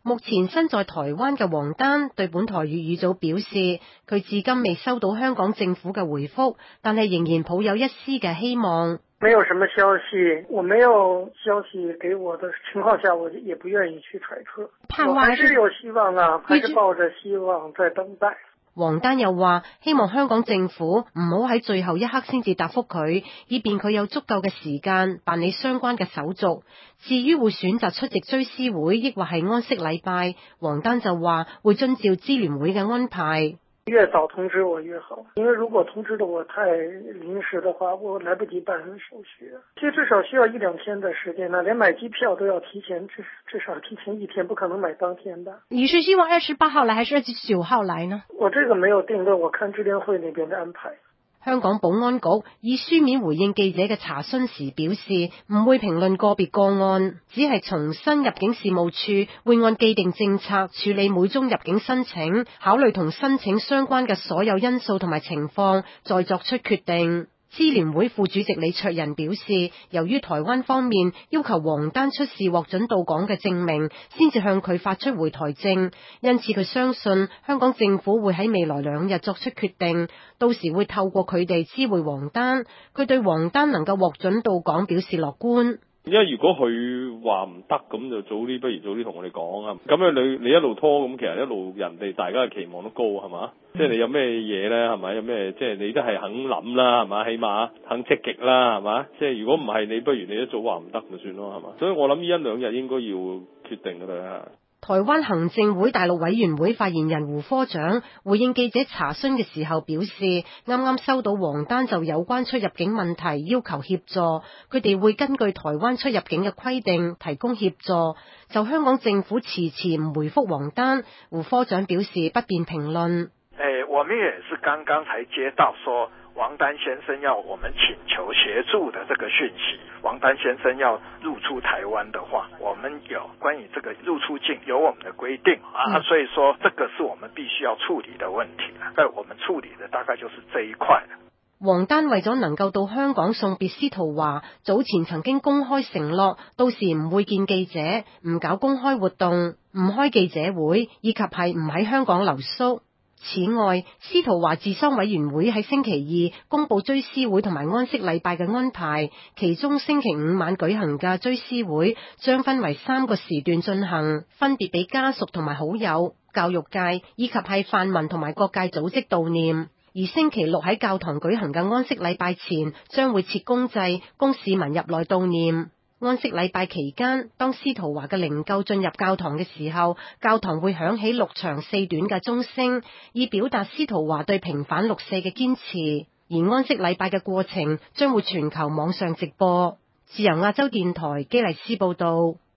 目前身在台灣嘅王丹對本台粵語組表示，佢至今未收到香港政府嘅回覆，但係仍然抱有一絲嘅希望。 沒有什麼消息，我沒有消息給我的情況下，我也不願意去揣測。我還是有希望啊，還是抱着希望在等待。 王丹又話，希望香港政府唔好喺最後一刻先至答覆佢，以便佢有足夠嘅時間辦理相關嘅手續。至於會選擇出席追思會，抑或係安息禮拜，王丹就話會遵照支聯會嘅安排。 越早通知我越好，因為如果通知的我太臨時的話，我來不及辦手續。其實至少需要1-2天的時間呢，連買機票都要提前，至少提前1天，不可能買當天的。 你是希望28號來，還是29號來呢？ 我這個沒有定論，我看支聯會那邊的安排。 香港保安局以書面回應記者嘅查詢時表示，唔會評論個別個案，只係重申入境事務處會按既定政策處理每宗入境申請，考慮同申請相關嘅所有因素同埋情況，再作出決定。支聯會副主席李卓人表示，由於台灣方面要求王丹出示獲准到港嘅證明，先至向佢發出回台證，因此佢相信香港政府會喺未來2日作出決定，到時會透過佢哋知會王丹。佢對王丹能夠獲准到港表示樂觀。 因為如果佢話唔得，咁就不如早啲同我哋講啊！咁樣你一路拖，咁其實一路人哋大家嘅期望都高係嘛？即係你有咩嘢咧係咪？有咩即係你都係肯諗啦係嘛？起碼肯積極啦係嘛？即係如果唔係你，不如你一早話唔得就算咯係嘛？所以我諗呢1-2日應該要決定㗎啦。 台灣行政會大陸委員會發言人胡科長回應記者查詢嘅時候表示，啱啱收到王丹就有關出入境問題要求協助，佢哋會根據台灣出入境嘅規定提供協助。就香港政府遲遲唔回覆王丹，胡科長表示不便評論。 我們也是剛剛才接到說王丹先生要我們請求協助的這個訊息。王丹先生要入出台灣的話，我們有關於這個入出境有我們的規定啊，所以說這個是我們必須要處理的問題。但我們處理的大概就是這一塊。 王丹為咗能夠到香港送別司徒華，早前曾經公開承諾，到時唔會見記者，唔搞公開活動，唔開記者會，以及係唔喺香港留宿。此外，司徒華治喪委員會喺星期2公布追思會同埋安息禮拜嘅安排，其中星期5晚舉行嘅追思會將分為3個時段進行，分別俾家屬同埋好友、教育界以及係泛民同埋各界組織悼念。而星期6喺教堂舉行嘅安息禮拜前，將會設公祭，供市民入內悼念。安息禮拜期間，當司徒華嘅靈柩進入教堂嘅時候，教堂會響起6長4短嘅鐘聲，以表達司徒華對平反6四嘅堅持。而安息禮拜嘅過程將會全球網上直播。自由亞洲電台基麗斯報道。